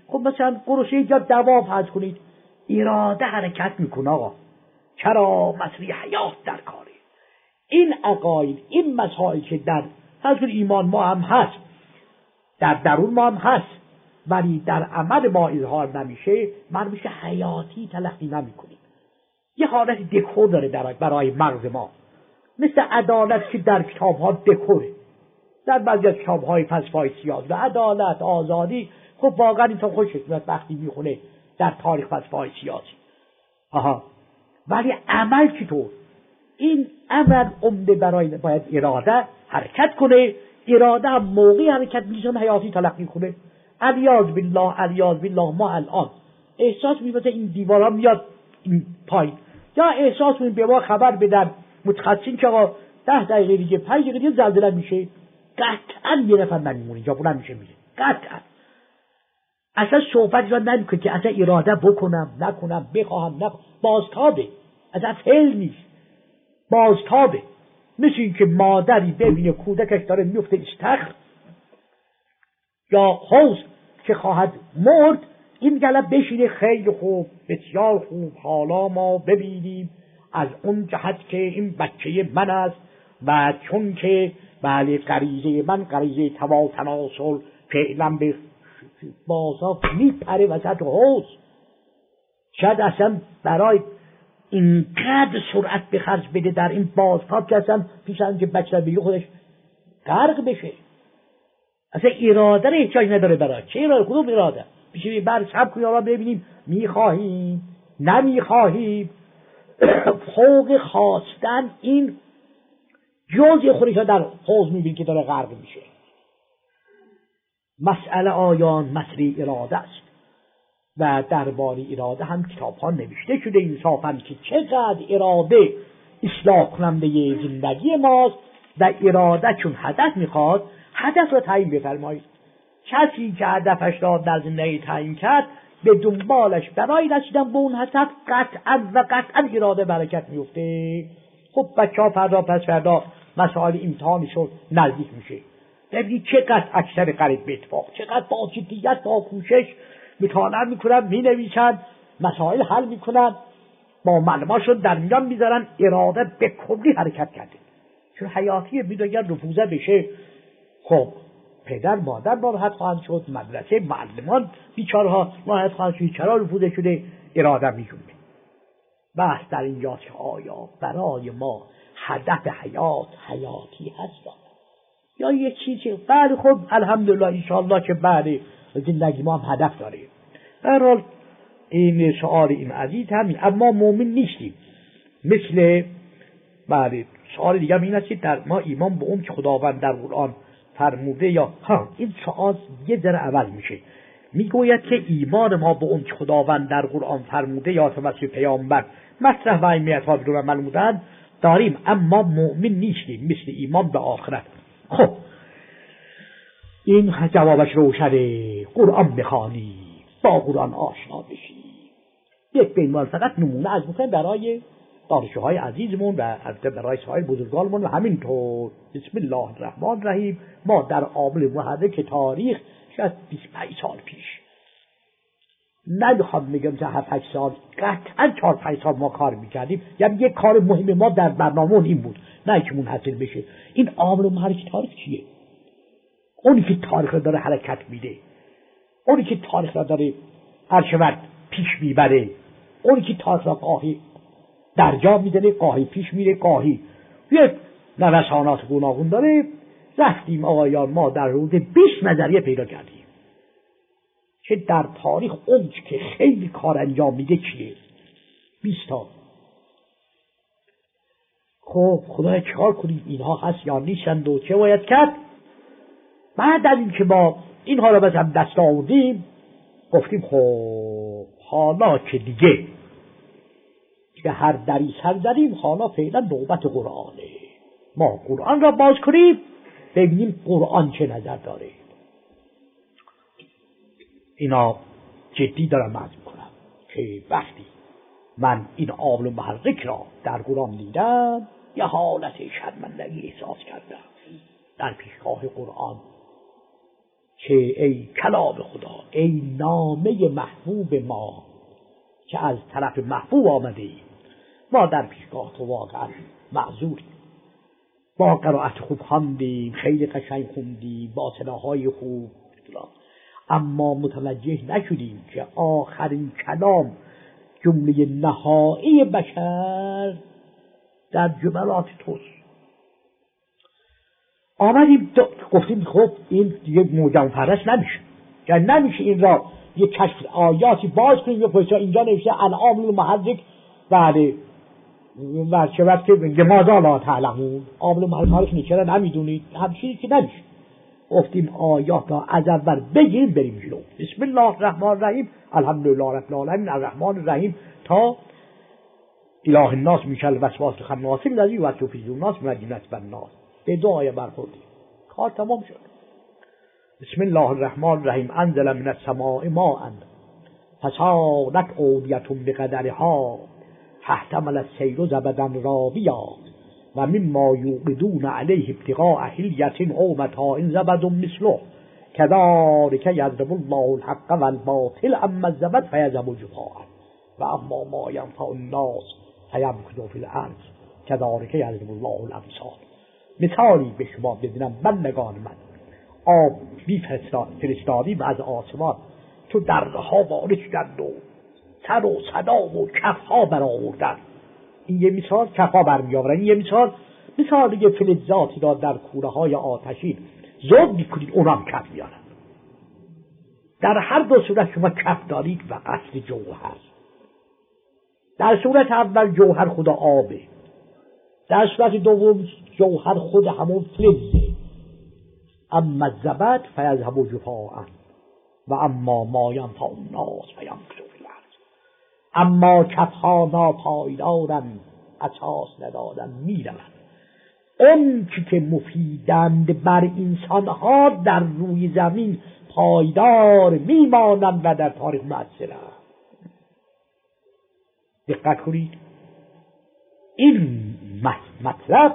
خب مثلا قرصه یا دوا فرض کنید، اراده حرکت میکنه آقا، چرا مسری حیات در کاره. این عقاید، این مسائل که در فرض کنید ایمان ما هم هست، در درون ما هم هست، ولی در عمل ما اظهار نمیشه، من میشه حیاتی تلقی نمیکنیم. یه حالت دکور داره در برای مغز ما، مثل عدالت که در کتاب‌ها دکوره، در بعضی از کتاب‌های فلسفه‌های سیاسی و عدالت، آزادی، خب واقعا اینطور خوش حکمت وقتی میخونه در تاریخ فلسفه‌های سیاسی. آها، ولی عمل چطور؟ این عمل عمده برای باید اراده حرکت کنه، اراده هم موقعی حرکت میشه حیاتی تلقی کنه. الیاذ بالله، الیاذ بالله ما الان احساس می‌کنیم این دیوارا میاد این پایین، یا احساس می‌کنیم به ما خبر بدن متخصصین که آقا ده دقیقه دیگه پنج دقیقه دیگه زلزله میشه، قطعاً یه نفر نمیمونه یا بلند میشه میره، قطعاً. اصلا صحبت را نمیکنه که اصلا اراده بکنم نکنم، بخواهم نخواهم، بازتابه، اصلا فعل نیست، بازتابه. مثل این که مادری ببینه کودکش داره میفته استخر یا حوض که خواهد مرد، این گله بشینه خیلی خوب، بسیار خوب، حالا ما ببینیم از اون جهت که این بچه من است و چون که بله غریزه من غریزه تناسل فعلا به بازا میپره وسط حوض. شاید اصلا برای اینقدر سرعت به خرج بده در این بازتاب که اصلا پیش از اینکه بچه بگه خودش غرق بشه. اصلا اراده رو احتیاج نداره برای چه اراده؟ کدوم اراده؟ پیش بر سب کنی آقا ببینیم میخواهیم نمیخواهیم. فوق خواستن این جزء خودش در حوض میبینی که داره غرق میشه. مسئله آیان مسئله اراده است و درباره اراده هم کتاب ها نوشته شده انصافاً که چقدر اراده اصلاح کننده زندگی ماست و اراده چون هدف میخواد هدف رو تعیین بفرمایید. کسی که هدفش را در زندگی تعیین کرد به دنبالش برای رسیدن به اون هدف قطعاً و قطعاً اراده برکت میفته. خب بچه ها فردا پس فردا مسائل امتحانشون نزدیک میشه، ببینید چقدر اکثر قریب به اتفاق، چقدر با جدیت با کوشش مطالعه میکنن، مینویسن، مسائل حل میکنن، با معلوماتشون در میان میذارن، اراده به کلی حرکت کرده. چون حیاتی میدونگر رفوزه بشه، خب پدر مادر ناراحت خواهند شد، مدرسه معلمان بیچارها ناراحت خواهند شد، چرا رفوزه شده؟ اراده میجونه. بحث در اینجاست که آیا برای ما هدف حیات حیاتی هست یا یک چیزی؟ بعد خب الحمدلله انشاءالله که بعد زندگی ما هم هدف داره. در حال این سؤال این عزیز همین، اما مؤمن نیستیم. مثل بعد سؤال دیگه این است که در ما ایمان به اون که خداوند در قرآن فرموده یا ها این سؤال یه ذره اول میشه، میگوید که ایمان ما به اون که خداوند در قرآن فرموده یا توسط پیامبر مطرح و اهمیت ها رو معلومودن داریم، اما مؤمن نیستیم مثل ایمان به آخرت. خب این جوابش روشنه، قرآن بخوانی، با قرآن آشنا بشی. یک بینوال فقط نمونه از میکنم برای دانشجوهای عزیزمون و برای سایر بزرگانمون و همینطور. بسم الله الرحمن الرحیم. ما در عامل محرک تاریخ شاید بیست و پنج سال پیش، نمیخوام میگم که هفت هشت سال، قطعا چهار پنج سال ما کار میکردیم. یعنی یک کار مهم ما در برنامه این بود، نه که منحصر بشه. این عامل محرک تاریخ چیه؟ اونی که تاریخ را داره حرکت میده، اونی که تاریخ را داره هرشود پیش میبره، اونی که تاریخ را گاهی درجا میدنه، گاهی پیش میره، گاهی یک نوسانات گوناگون داره. رفتیم آقایان ما در روز بیست نظریه پیدا کردیم که در تاریخ اون که خیلی کار انجام میده چیه؟ بیست تا. خب خدای چکار کنیم؟ اینها هست یا نیستند و چه باید کرد؟ بعد از این که ما اینها را بزن دست آوردیم گفتیم خب حالا که دیگه که هر دری سر زدیم، حالا فعلا نوبت قرآنه. ما قرآن را باز کنیم ببینیم قرآن چه نظر داره. اینا جدی دارم عرض میکنم که وقتی من این عامل محرک را در قرآن دیدم یه حالت شرمندگی احساس کردم در پیشگاه قرآن. که ای کلام خدا، ای نامه محبوب ما که از طرف محبوب آمده ای، ما در پیشگاه تو واقعا معذوریم. با قرائت خوب خواندیم، خیلی قشنگ خوندیم، با صداهای خوب، اما متوجه نشدیم که آخرین کلام، جمله نهایی بشر در جملات توست. آمدیم گفتیم خب این یک موجم فرش نمیشه، یعنی نمیشه این را یک کشف آیاتی باز کنیم. یا اینجا نوشته العامل المحرک بله و چه وقت که لماذا لا تعلمون، عامل محرک نیست چرا نمیدونید، همچنین که نمیشه. گفتیم آیات را از اول بگیریم بریم جلو. بسم الله الرحمن الرحیم، الحمدلله رب العالمین الرحمن الرحیم تا اله الناس میشل وسواس الخناس الذی یوسوس فی الناس من الجنة والناس. به دو آیه برخوردیم، کار تمام شد. بسم الله الرحمن الرحیم، انزل من السماء ماء فسالت اودیة بقدرها فاحتمل السیل زبدا رابیا و مما یوقدون علیه ابتغاء حلیة او متاع زبد مثله كذلك یضرب الله الحق والباطل اما الزبد فیذهب جفاء و اما ما ینفع الناس فیمکث فی الارض كذلك یضرب الله الامثال. مثالی به شما بدینم بندگان من، آب بی فرستادیم از آسمان، تو درها وارد شدند و سر و صدا و کفها برآوردن. این یه مثال، کفها برمی آورن. این یه مثال، مثال یه فلزاتی را در کوره های آتشین ذوب میکنید اونم کف میارن. در هر دو صورت شما کف دارید و قصد جوهر. در صورت اول جوهر خود آبه، در صورت دوم جوهر خود همون فلزه. اما الزبد فیذهب جفاء و اما ما ینفع الناس فیمکث فی الارض. اما کفها ناپایدارند، اساس ندارند، میروند. اون چی که مفیدند بر انسانها در روی زمین پایدار میمانند و در تاریخ مؤثرند. دقت کنید، این مطلب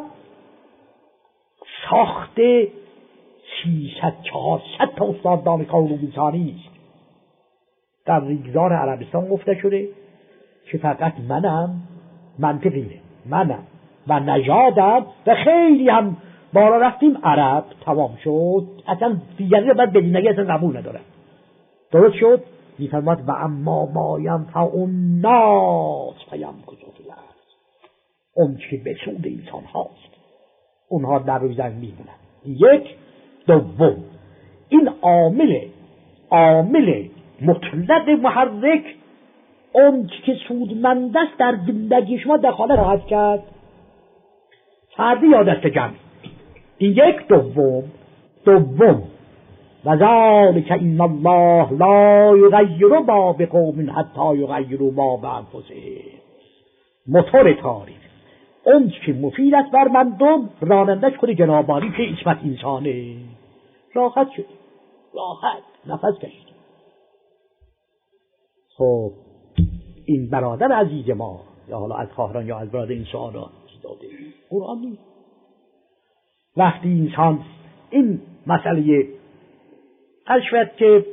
ساخته سیصد چهارصد تا استاد دانشگاه علوم انسانی است. در ریگزار عربستان گفته شده که فقط منم، منطقینه منم و نژادم و خیلی هم بالا رفتیم عرب، تمام شد. اصلا دیگری رو باید بگیم، نگه اصلا قبول ندارم. درست شد. میفرماد و اما ما ینفع الناس فیمکث فی الارض. اون که به سود انسان هاست اونها در روی زمین میمونن. یک. دوم، این عامل عامل مطلق محرک، اون که سودمند است در زندگی شما دخالت خواهد کرد، فردی یا دست جمعی. این یک. دوم دوم و ذلک ان الله لا یغیر ما بقوم حتی یغیروا ما بانفسهم. موتور تاریخ، اون که مفید است بر مردم، رانندش خود جنابالی که اسمت انسانه. راحت شد، راحت نفس کشید. خب این برادر عزیز ما، یا حالا از خواهران یا از برادر این سوالات داده قرآن نیست. وقتی انسان این مسئله اشوت که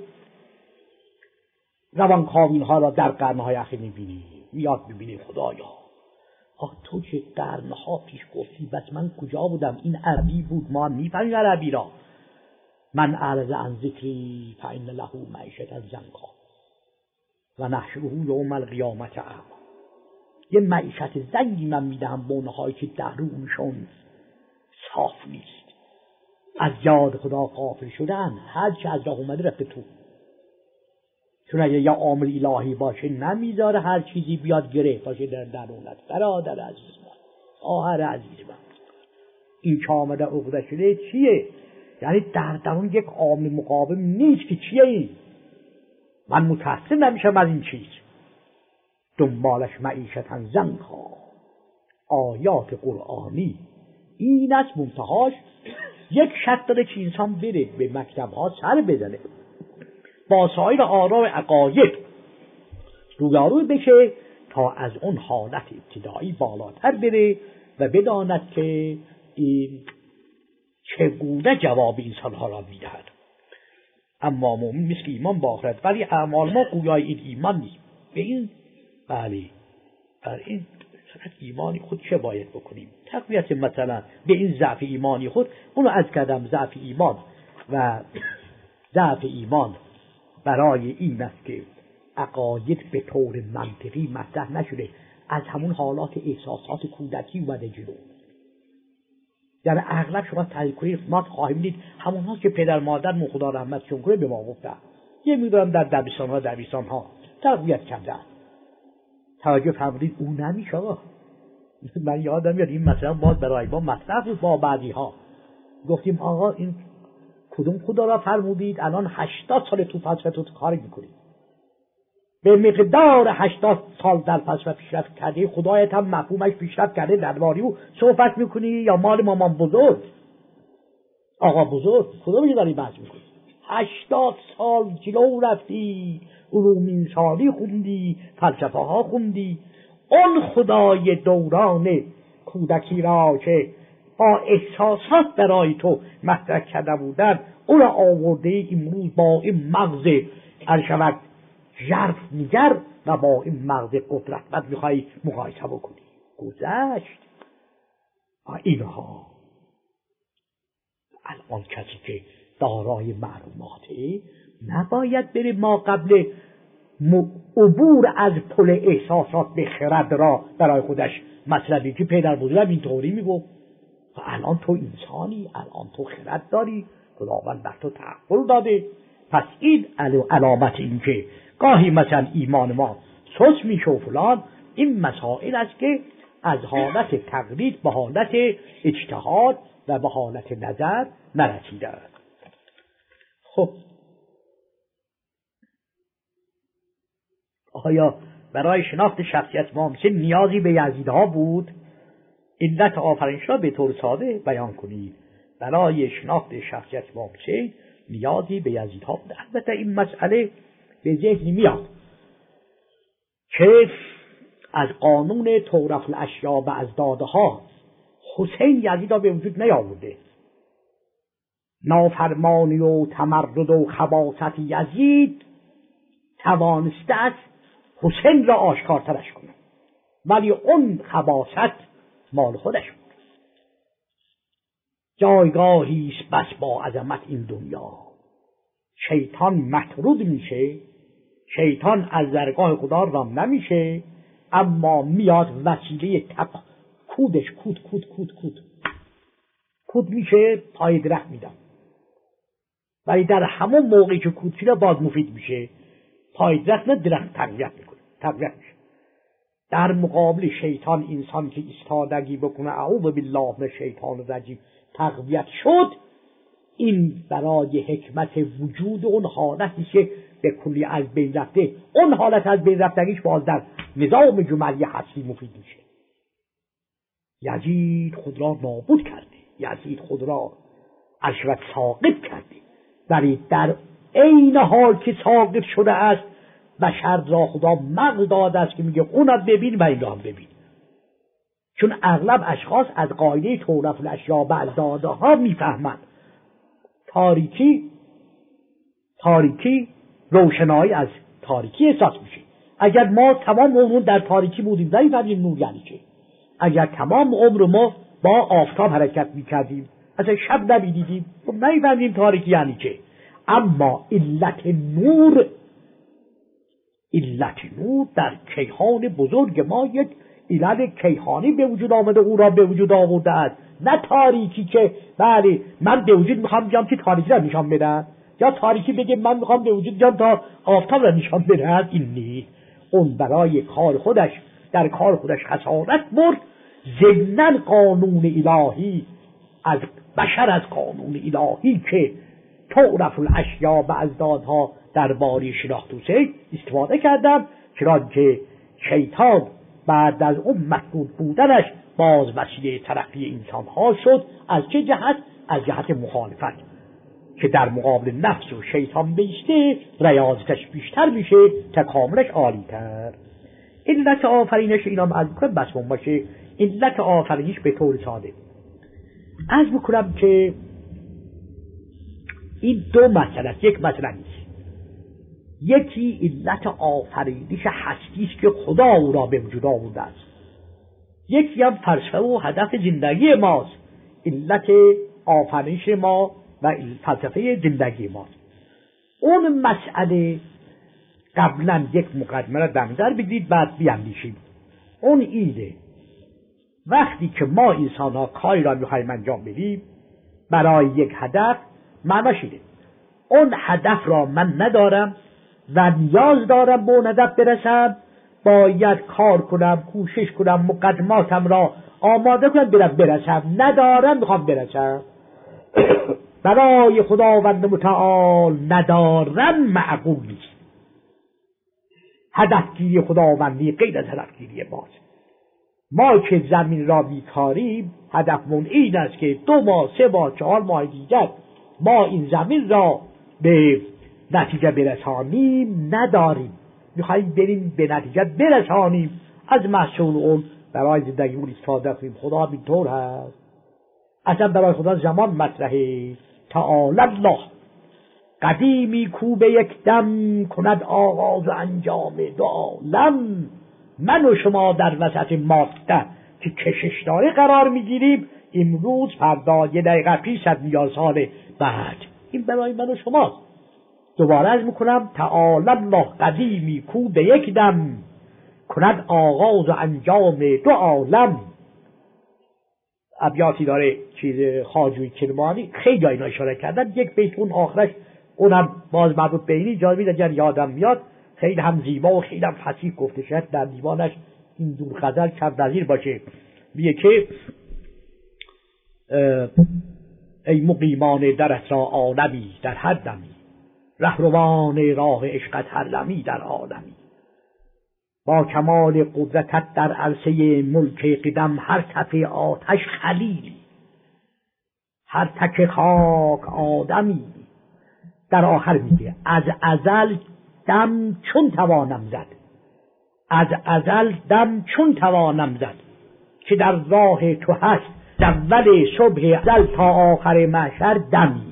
روانکاوین ها را در قرنهای اخیر میبینی، میاد ببینی خدایا آه تو چه قرنها پیش گفتی، بس من کجا بودم؟ این عربی بود، ما میفهمیم عربی را. من اعرض عن ذکری فإن له معیشة ضنکا و نحشره یوم القیامة اعمی. یه معیشت زنگی من میدهم به اونهایی که درونشون صاف نیست، از یاد خدا غافل شدن، هر چی از راه اومده رفته تو. چون اگه یا عامل الهی باشه نمیذاره هر چیزی بیاد گره باشه در درونت. برادر عزیز من، خواهر عزیز من، این که آمده عقده شده چیه؟ یعنی در درون یک عامل مقابل نیست که چیه این؟ من متأثر نمیشم از این چیز. دنبالش معیشت ضنکا، آیات قرآنی این است منتهاش. یک شرط داره که انسان بره به مکتبها سر بزنه، با سایر آراء عقاید رویاروی بشه تا از اون حالت ابتدایی بالاتر بره و بداند که این چگونه جواب انسانها را میدهد. اما مؤمن مثل ایمان با آخرت، ولی اعمال ما گویای این ایمان نیست. به این بله بر این ایمانی خود چه باید بکنیم؟ تقویت مثلا به این ضعف ایمانی خود، اونو از کردم ضعف ایمان و ضعف ایمان برای این است که عقاید به طور منطقی مطرح نشده، از همون حالات احساسات کودکی اومده جلو. در اغلب شما تحقیق کنید ما خواهیم دید همون ها که پدر مادر خدا رحمتشون کنه به ما گفتن، یه میدونم در دبستان ها دبستان ها تربیت کردن، توجه فرمودید اون نمیشه آقا. من یادم میاد این مثلا باز برای ما مطرح بود با بعضی ها، گفتیم آقا این کدوم خدا را فرمودید الان هشتاد سال تو فلسفه تو کار میکنید، به مقدار هشتاد سال در فلسفه پیشرفت کرده خدایت هم مفهومش پیشرفت کرده، درباری او صحبت میکنی یا مال مامان بزرگ آقا بزرگ کدوم میشه داری بحث میکنی؟ هشتاد سال جلو رفتی، علوم انسانی خوندی، فلسفه ها خوندی، اون خدای دوران کودکی را که با احساسات برای تو مطرح کرده بودن اون را آورده امروز با این مغز ارشود ژرف میگر و با این مغز قدرتمند میخوای مقایسه بکنی. گذشت اینها. الان کسی که دارای معلوماته نباید بره ما قبل عبور از پل احساسات به خرد را برای خودش مطلبی که پدر بزرگم اینطوری میگفت و الان تو انسانی، الان تو خرد داری، خداوند بر تو تعقل داده. پس این علامت این که گاهی مثلا ایمان ما سوس میشه و فلان، این مسائل است که از حالت تقلید به حالت اجتهاد و به حالت نظر نرسیده است. خب آیا برای شناخت شخصیت مامسه نیازی به یزیدها بود؟ علت آفرینش را به طور ساده بیان کنید. برای شناخت شخصیت مامسه نیازی به یزیدها بود. البته این مسئله به ذهن میاد که از قانون تورف الاشیا و از داده ها حسین یزید را به وجود نیاورده. نافرمانی و تمرد و خباثت یزید توانسته است حسین را آشکارترش کنه، ولی اون خباثت مال خودش بود. جایگاهی است بس با عظمت این دنیا، شیطان مطرود میشه، شیطان از درگاه خدا رام نمیشه، اما میاد وسیله تق کودش کود کود کود کود کود میشه پای درخت میدم، ولی در همون موقعی که کود شده باز مفید میشه، پای درخت نه درخت تقویت میکنه، تقویت میشه. در مقابل شیطان انسان که استادگی بکنه اعوذ بالله من الشیطان الرجیم تقویت شد، این برای حکمت وجود اون حالتی که به کلی از بین رفته، اون حالت از بین رفتگیش باز در نظام جمعی هستی مفید میشه. یزید خود را نابود کرده، یزید خود را عشرت ساقط کرده، ولی در عین حال که ساقط شده است بشر را خدا مغز داده است که میگه اون را ببین و این را هم ببین. چون اغلب اشخاص از قاعده تورف الاشیا و از داده ها میفهمند تاریکی تاریکی روشنایی از تاریکی احساس میشه. اگر ما تمام عمر در تاریکی بودیم نمی‌فهمیدیم نور یعنی چه. اگر تمام عمر ما با آفتاب حرکت میکردیم اصلا شب نمیدیدیم نمی‌فهمیدیم تاریکی یعنی چه. اما علت نور علت نور در کیهان بزرگ ما یک علت کیهانی به وجود آمده، او را به وجود آورده است، نه تاریکی که بله من به وجود میخوام بیام که تاریکی را نشان بدم، یا تاریکی بگه من میخوام به وجود بیام تا آفتاب را نشان بدم. این نیست. اون برای کار خودش در کار خودش خسارت برد. ضمن قانون الهی از بشر از قانون الهی که تعرف الاشیا و ازدادها درباره شناخت حسین استفاده کردم، چنانکه شیطان بعد از اون مطرود بودنش باز وسیله ترقی انسان ها شد. از چه جهت؟ از جهت مخالفت که در مقابل نفس و شیطان بیسته ریاضتش بیشتر میشه، تکاملش عالی تر. علت آفرینش اینا هم از بکنم بس من باشه. علت آفرینش به طور ساده از بکنم که این دو مسئله است. یک مسئله نیست. یکی علت آفرینش هستی است که خدا او را به وجود آورده است. یکی هم فلسفه و هدف زندگی ماست. علت آفرینش ما و فلسفه زندگی ماست. اون مسئله قبلا یک مقدمه را در نظر بگیرید بعد بیاندیشیم. اون ایده وقتی که ما انسان ها کاری را میخوایم انجام بدیم برای یک هدف، معناش اینه اون هدف را من ندارم و نیاز دارم به اون هدف برسم، باید کار کنم، کوشش کنم، مقدماتم را آماده کنم برم برسم. ندارم میخوام برسم. برای خداوند متعال ندارم معقول نیست. هدفگیری خداوندی غیر از هدفگیری ماست. ما که زمین را بیکاریم هدفمون این است که دو ماه سه ماه چهار ماه دیگر ما این زمین را به نتیجه برسانیم نداریم. میخواییم بریم به نتیجه برسانیم، از محصول اون برای زندگیمون استفاده کنیم. خدا اینطور هست. اصلا برای خدا زمان مطرحه. تعالی الله قدیمی کو به یک دم کند آغاز و انجام دو عالم. من و شما در وسط ماده که کشش داره قرار میگیریم، امروز فردا یه دقیقه پیش از میلیون سال بعد. این برای من و شماست. دوباره از میکنم تعالی الله قدیمی کو به یک دم کند آغاز و انجام دو عالم. ابیاتی داره چیز خواجوی کرمانی، خیلی اینا اشاره کردن. یک بیت اون آخرش اونم باز مربوط به اینی جالبی اگر یادم میاد، خیلی هم زیبا و خیلی هم فصیح گفته شد در دیوانش این دور غزل کم نظیر باشه. میگه که ای مقیمان در اسرا عالمی در هر دمی، رهروان راه عشقت هر لمی در عالمی. با کمال قدرتت در عرصه ملک قدم، هر تپه آتش خلیلی، هر تک خاک آدمی. در آخر میگه از ازل دم چون توانم زد، از ازل دم چون توانم زد، که در راه تو هست اول صبح ازل تا آخر محشر دمی.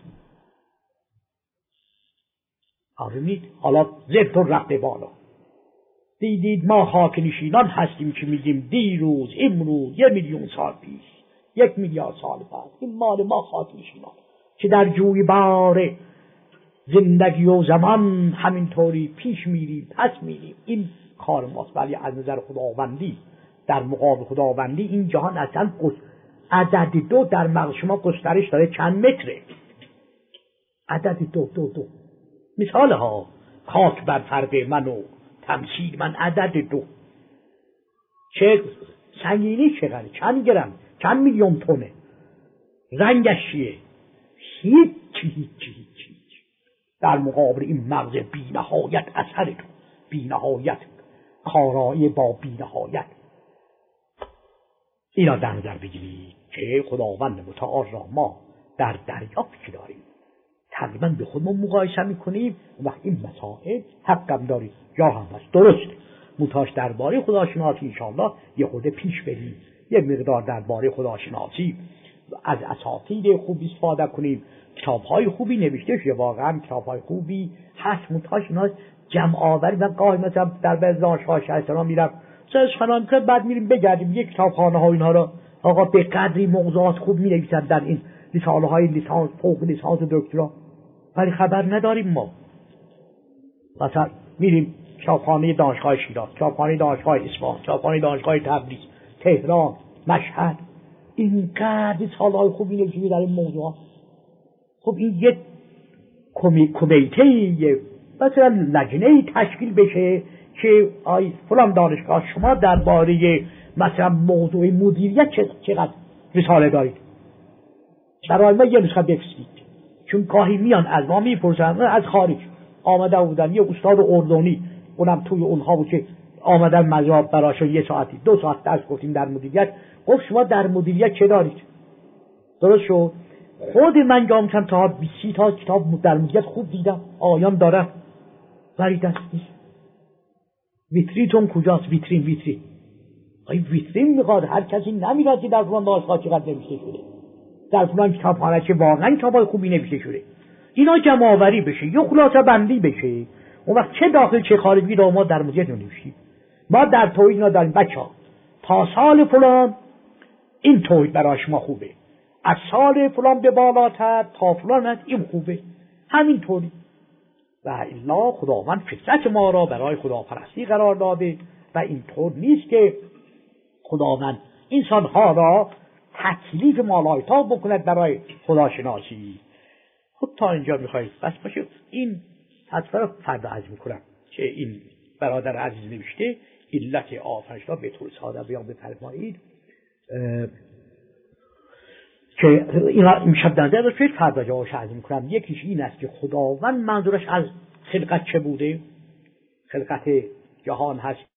آرمید حالا زفتون رفته بالا. دیدید ما خاک نشینان هستیم که میگیم دیروز امروز یه میلیون سال پیش یک میلیارد سال بعد. این مال ما خاک نشینان که در جوی بار زندگی و زمان همینطوری پیش میریم پس میریم. این کار ماست. ولی از نظر خداوندی در مقابل خداوندی این جهان اصلا عدد دو در مغز شما گسترش داره چند متره. عدد دو دو دو مثال ها خاک بر فرق من و تمثیل من عدد دو. چه سنگینی چقدر، چند گرم، چند میلیون تونه، رنگش چیه، هیچ هیچ هیچ در مقابل این مغز بی نهایت اثر تو، بی نهایت کارایی با بی نهایت. اینا در نظر بگیرید که خداوند متعال را ما در دریافت داریم، تقریبا به خودمون مقایسه میکنیم. وقت این مسائل حقم دارید یا هم هست درست متاش درباره خداشناسی انشاءالله یه خود پیش بریم، یک مقدار درباره خداشناسی از اساتید خوبی استفاده کنیم. کتاب‌های خوبی نوشته شده، واقعا کتاب‌های خوبی هست. متاش اینا جمع آوری. من گاهی مثلا در بعضی دانشگاه شهرستان میرم سرچ کنم که بعد میریم بگردیم یک کتابخانه ها اینها را آقا به قدری موضوعات خوب می‌نویسن در این رساله‌های لیسانس فوق لیسانس و دکترا، ولی خبر نداریم. ما مثلا میریم کتابخانه دانشگاه شیراز، کتابخانه دانشگاه اصفهان، کتابخانه دانشگاه تبریز، تهران، مشهد، اینقدر رساله‌های خوبی نوشته در این موضوعات. خب این یک کمیته مثلا لجنه تشکیل بشه که آی فلان دانشگاه شما درباره مثلا موضوع مدیریت چقدر رساله دارید، برای ما یه نسخه بفرستید. چون گاهی میان از ما میپرسن، از خارج آمده بودن یه استاد اردنی، اونم توی اونها بود که آمدن مجاب براشون یه ساعتی دو ساعت درس گفتیم در مدیریت. گفت شما در مدیریت چه دارید؟ درست شد. خود من جام چند تا بیست تا کتاب در مدیریت خوب دیدم، آیان داره ولی دست نیست. ویترینتون کجاست؟ ویترین ویترین آی ویترین میخواد. هر کسی نمیداد که در فلان دانشگاه چقدر نوشته شده، در فلان کتابخانه چه واقعا کتابای خوبی نوشته شده. اینا جمع‌آوری بشه، یه خلاصه بندی بشه. اون وقت چه داخل چه خارجی رو ما در موضوع نوشتیم. ما در توحید اینا داریم بچه‌ها، تا سال فلان این توحید برای شما خوبه، از سال فلان به بالاتر تا فلان این خوبه، همین طوری. و الا خداوند فطرت ما را برای خداپرستی قرار داده و اینطور نیست که خداوند انسانها را تکلیف مالایتا بکند برای خداشناسی. خب تا اینجا میخواید بس باشه. این حتما را فردا عرض میکنم که این برادر عزیز نوشته علت آفرینش را به طور ساده بیان بفرمایید که اینا امشب در نظر داشته، فردا جوابش عرض میکنم. یکیش این است که خداوند منظورش از خلقت چه بوده؟ خلقت جهان هست